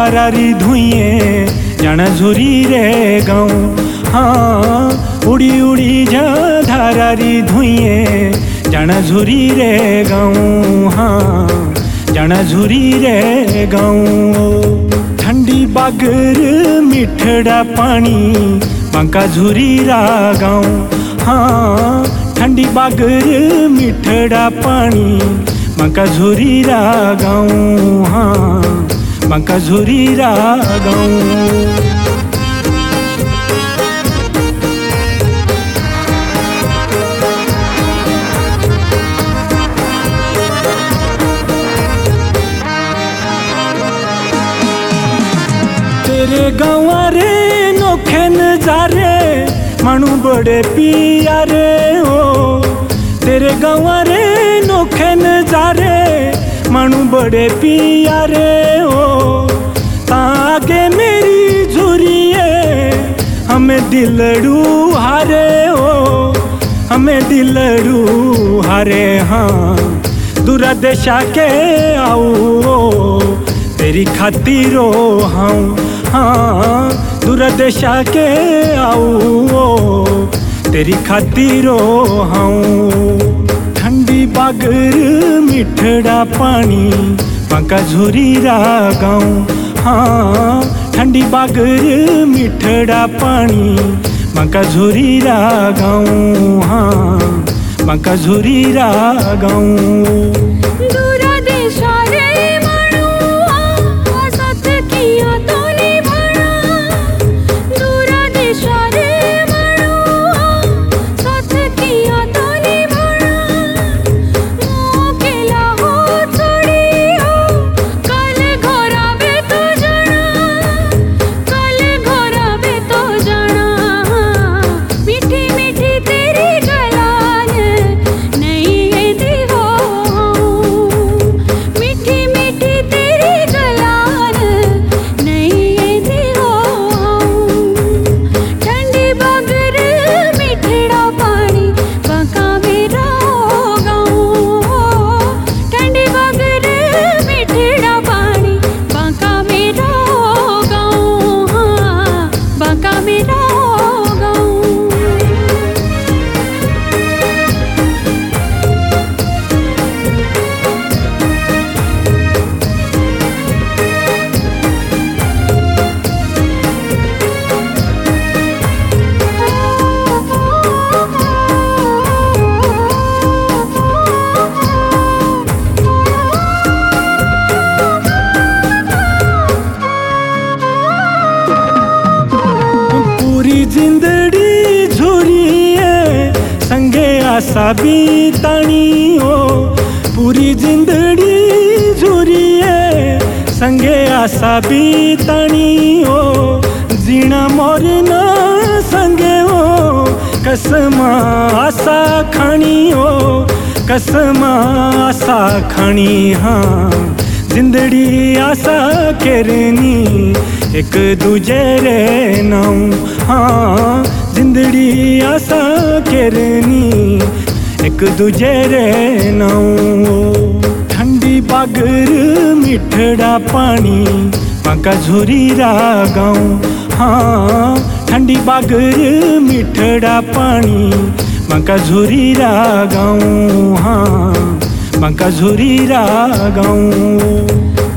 धारारी धुइए जन झुरी रे गाऊं। हाँ उड़ी उड़ी जा धारारी धुइए जन झुरी रे गाऊं। हाँ जन झुरी रे गाऊं। ठंडी बागर मिठड़ा पानी बांका झुरी रा गाऊं। हाँ ठंडी बागर मिठड़ा पानी बांका झुरी रा गाऊं। हाँ बांका झुरी रा गाऊं। तेरे गाँव रे नोखे नजारे मानू बड़े पियारे हो। तेरे गाँव रे नोखे नजारे मानू बड़े पियारे हो। तागे मेरी झुरिए हमें दिलड़ू हारे हो। हमें दिलड़ू हारे। हाँ दूरा देशा के आओ तेरी खातिरो हाँ। हाँ दूरा देशा के आओ तेरी खातिरो हाँ। ठंडी बागर मिठड़ा पानी बांका झुरी रा गाऊं। हाँ ठंडी बागर मिठड़ा पानी बांका झुरी रा गाऊं। हाँ बांका झुरी रा गाऊं। जिंदड़ी झुरिए संगे आशा बीतानी हो। पूरी जिंदड़ी झुरिए संगे आशा बीतानी हो। जीना मोरना संगे हो कसमा आशा खानी हो। कसमा आशा खानी। हाँ जिंदड़ी आशा करनी एक दूजे रे नाऊं। हाँ जिंदड़ी आशा करनी एक दूजे रे नाऊं। ठंडी बागर मिठड़ा पानी बांका झुरी रा गाऊं। हाँ ठंडी बागर मिठड़ा पानी बांका झुरी रा गाऊं। हाँ बांका झुरी रा गाऊं।